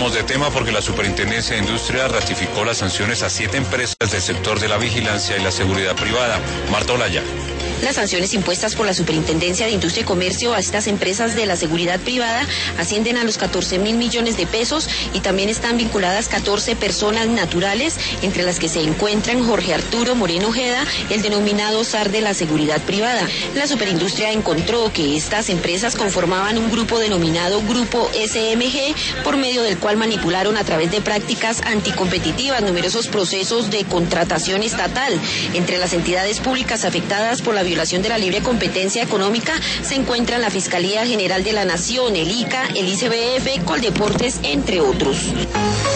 Cambiamos de tema porque la Superintendencia de Industria ratificó las sanciones a 7 empresas del sector de la vigilancia y la seguridad privada. Marta Olaya. Las sanciones impuestas por la Superintendencia de Industria y Comercio a estas empresas de la seguridad privada ascienden a los 14.000 millones de pesos y también están vinculadas 14 personas naturales, entre las que se encuentran Jorge Arturo Moreno Ojeda, el denominado zar de la seguridad privada. La Superindustria encontró que estas empresas conformaban un grupo denominado Grupo SMG, por medio del cual manipularon a través de prácticas anticompetitivas numerosos procesos de contratación estatal. Entre las entidades públicas afectadas por la violación de la libre competencia económica se encuentran la Fiscalía General de la Nación, el ICA, el ICBF, Coldeportes, entre otros.